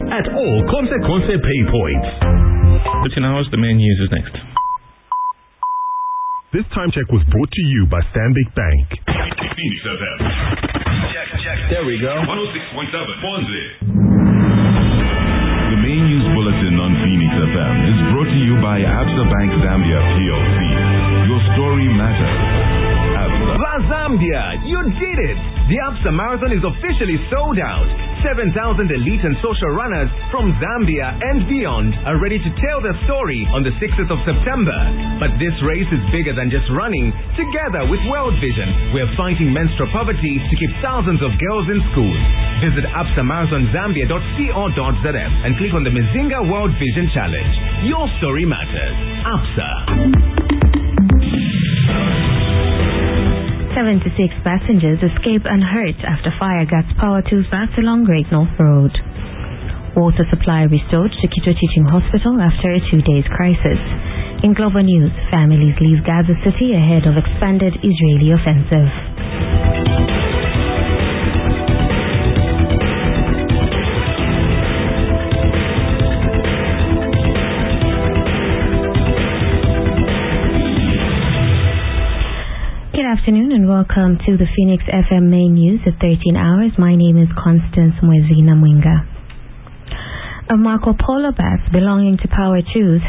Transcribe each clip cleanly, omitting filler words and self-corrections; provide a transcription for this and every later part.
at all Consequence pay points. 13 hours, the main news is next. This time check was brought to you by Stanbic Bank. Phoenix FM. Check. There we go. 106.7. Fonzie. The main news bulletin on Phoenix FM is brought to you by Absa Bank Zambia PLC. Your story matters. Absa. La Zambia, you did it! The Absa Marathon is officially sold out. 7,000 elite and social runners from Zambia and beyond are ready to tell their story on the 6th of September. But this race is bigger than just running. Together with World Vision, we're fighting menstrual poverty to keep thousands of girls in schools. Visit absamarathonzambia.co.zm and click on the Mazinga World Vision Challenge. Your story matters. Absa. 76 passengers escape unhurt after fire guts power tools bats along Great North Road. Water supply restored to Kito Teaching Hospital after a 2-day crisis. In global news, families leave Gaza City ahead of expanded Israeli offensive. Good afternoon and welcome to the Phoenix FM main news at 13 hours. My name is Constance Mwezina Mwinga. A Marco Polo bus belonging to Power Choose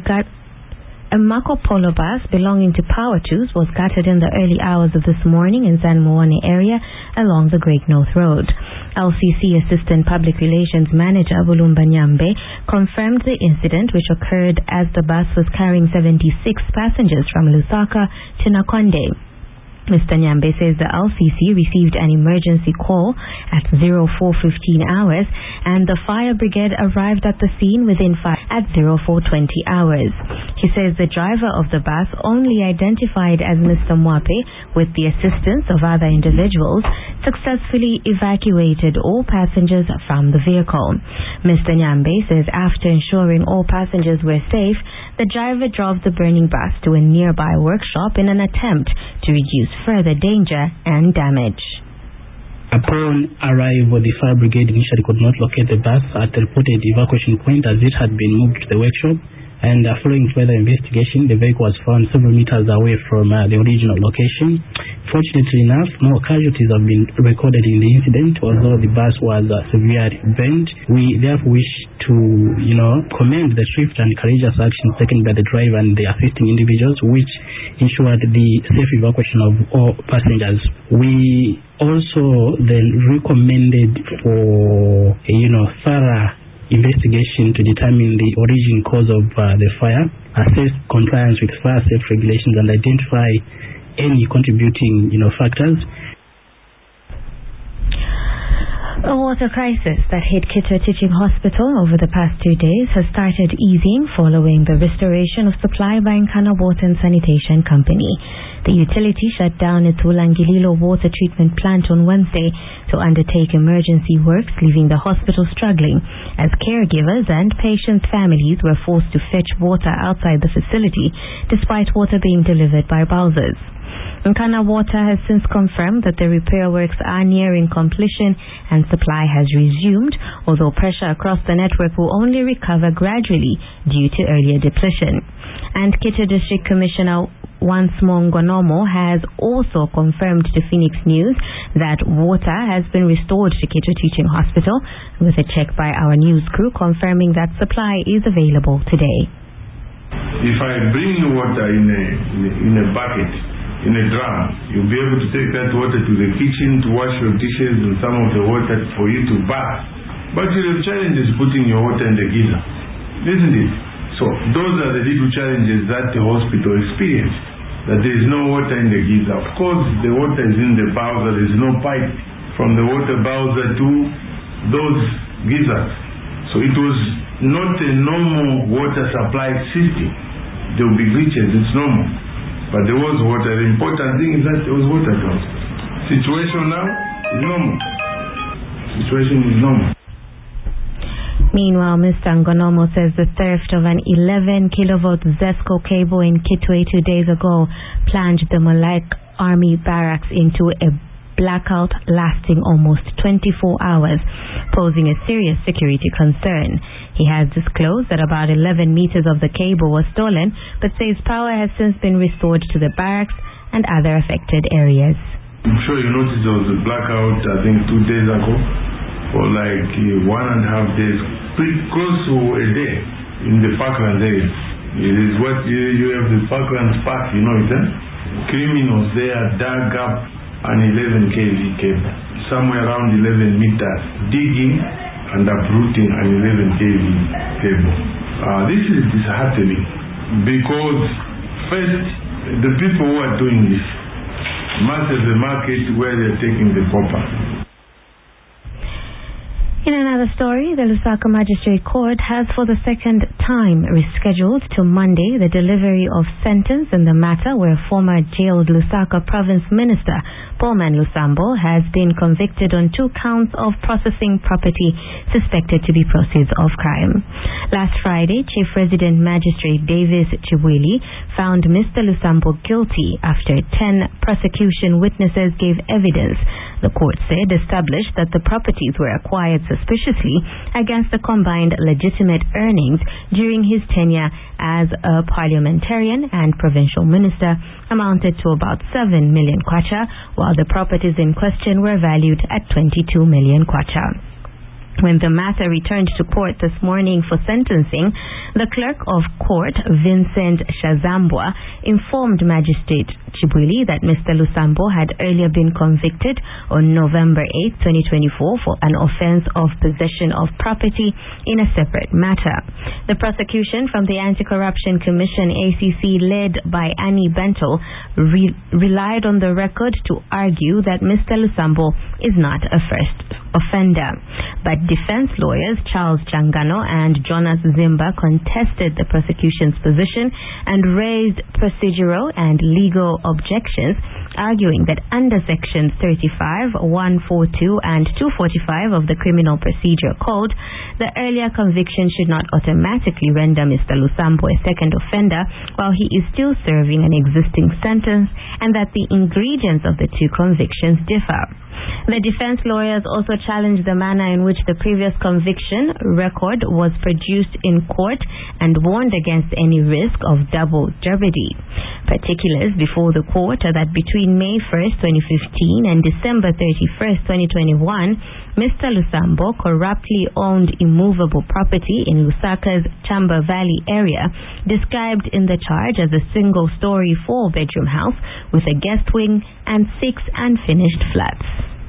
was gutted in the early hours of this morning in San Moane area along the Great North Road. LCC Assistant Public Relations Manager Bulumba Nyambe confirmed the incident, which occurred as the bus was carrying 76 passengers from Lusaka to Nakonde. Mr. Nyambe says the LCC received an emergency call at 04:15 hours and the fire brigade arrived at the scene within 04:20 hours. He says the driver of the bus, only identified as Mr. Mwape with the assistance of other individuals, successfully evacuated all passengers from the vehicle. Mr. Nyambe says after ensuring all passengers were safe, the driver drove the burning bus to a nearby workshop in an attempt to reduce further danger and damage. Upon arrival, the fire brigade initially could not locate the bus at the reported evacuation point as it had been moved to the workshop, and following further investigation, the vehicle was found several meters away from the original location. Fortunately enough, no casualties have been recorded in the incident, although the bus was severely burned. We therefore wish to, commend the swift and courageous actions taken by the driver and the assisting individuals, which ensured the safe evacuation of all passengers. We also then recommended for thorough investigation to determine the origin cause of the fire, assess compliance with fire safety regulations, and identify any contributing factors. A water crisis that hit Kito Teaching Hospital over the past 2 days has started easing following the restoration of supply by Nkana Water and Sanitation Company. The utility shut down its Ulangililo water treatment plant on Wednesday to undertake emergency works, leaving the hospital struggling as caregivers and patients' families were forced to fetch water outside the facility despite water being delivered by Bowsers. Nkana Water has since confirmed that the repair works are nearing completion and supply has resumed, although pressure across the network will only recover gradually due to earlier depletion. And Kito District Commissioner Wansmo Ngonomo has also confirmed to Phoenix News that water has been restored to Kito Teaching Hospital, with a check by our news crew confirming that supply is available today. If I bring you water in a bucket, in a drum, you'll be able to take that water to the kitchen to wash your dishes and some of the water for you to bath. But the challenge is putting your water in the geyser, isn't it? So those are the little challenges that the hospital experiences, that there is no water in the geyser. Of course, the water is in the bowser, there is no pipe from the water bowser to those geysers. So it was not a normal water supply system. There will be glitches, it's normal. But there was water. The important thing is that there was water down. Situation now is normal. Situation is normal. Meanwhile, Mr. Ngonomo says the theft of an 11 kilovolt Zesco cable in Kitwe 2 days ago plunged the Molek Army barracks into a blackout lasting almost 24 hours, posing a serious security concern. He has disclosed that about 11 meters of the cable was stolen, but says power has since been restored to the barracks and other affected areas. I'm sure you noticed there was a blackout, I think 2 days ago, for like 1.5 days, pretty close to a day in the Parklands area. It is what you have the Parklands Park, you know it, eh? Criminals there dug up an 11 kV cable, somewhere around 11 meters, digging and uprooting an 11 kV cable. This is disheartening because first, the people who are doing this must have a market where they're taking the copper. In another story, the Lusaka Magistrate Court has for the second time rescheduled to Monday the delivery of sentence in the matter where former jailed Lusaka Province Minister Paulman Lusambo has been convicted on 2 counts of processing property suspected to be proceeds of crime. Last Friday, Chief Resident Magistrate Davis Chibwili found Mr. Lusambo guilty after 10 prosecution witnesses gave evidence. The court said established that the properties were acquired suspiciously against the combined legitimate earnings during his tenure as a parliamentarian and provincial minister amounted to about 7 million kwacha, while the properties in question were valued at 22 million kwacha. When the matter returned to court this morning for sentencing, the clerk of court, Vincent Shazambwa, informed Magistrate Chibwili that Mr. Lusambo had earlier been convicted on November 8, 2024 for an offense of possession of property in a separate matter. The prosecution from the Anti-Corruption Commission ACC led by Annie Bento relied on the record to argue that Mr. Lusambo is not a first offender. But defense lawyers Charles Changano and Jonas Zimba contested the prosecution's position and raised procedural and legal objections, arguing that under sections 35, 142 and 245 of the Criminal Procedure Code, the earlier conviction should not automatically render Mr. Lusambo a second offender while he is still serving an existing sentence, and that the ingredients of the 2 convictions differ. The defense lawyers also challenged the manner in which the previous conviction record was produced in court and warned against any risk of double jeopardy. Particulars before the court are that between May 1st, 2015 and December 31st, 2021, Mr. Lusambo corruptly owned immovable property in Lusaka's Chamba Valley area, described in the charge as a single-story 4-bedroom house with a guest wing and 6 unfinished flats.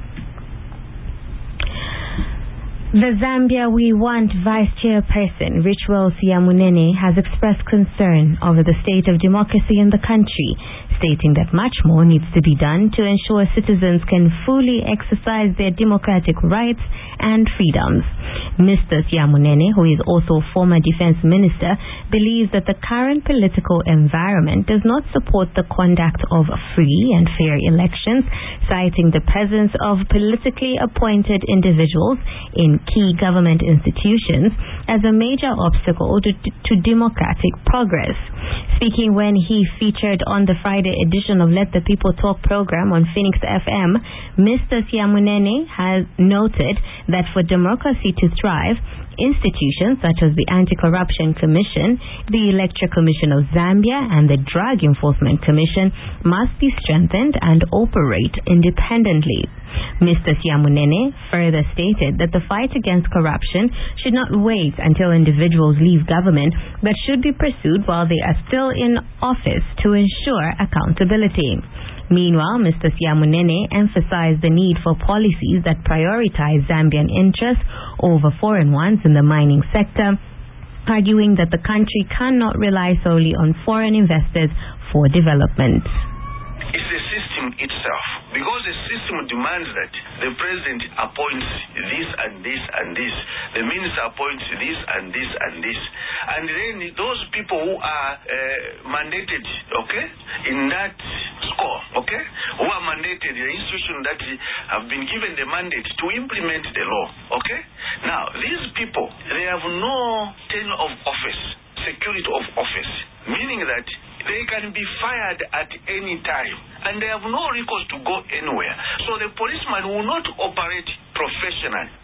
The Zambia We Want Vice Chairperson Richwell Siyamunene has expressed concern over the state of democracy in the country, stating that much more needs to be done to ensure citizens can fully exercise their democratic rights and freedoms. Mr. Siyamunene, who is also former defense minister, believes that the current political environment does not support the conduct of free and fair elections, citing the presence of politically appointed individuals in key government institutions as a major obstacle to democratic progress. Speaking when he featured on the Friday edition of Let the People Talk program on Phoenix FM, Mr. Siyamunene has noted that for democracy to thrive, institutions such as the Anti-Corruption Commission, the Electoral Commission of Zambia, and the Drug Enforcement Commission must be strengthened and operate independently. Mr. Siyamunene further stated that the fight against corruption should not wait until individuals leave government, but should be pursued while they are still in office to ensure accountability. Meanwhile, Mr. Siyamunene emphasized the need for policies that prioritize Zambian interests over foreign ones in the mining sector, arguing that the country cannot rely solely on foreign investors for development. It's the system itself, because the system demands that the president appoints this and this and this, the minister appoints this and this and this, and then those people who are mandated, okay, in that score, okay, who are mandated, the institution that have been given the mandate to implement the law, okay. Now, these people, they have no tenure of office, security of office, meaning that they can be fired at any time, and they have no recourse to go anywhere. So the policeman will not operate professionally.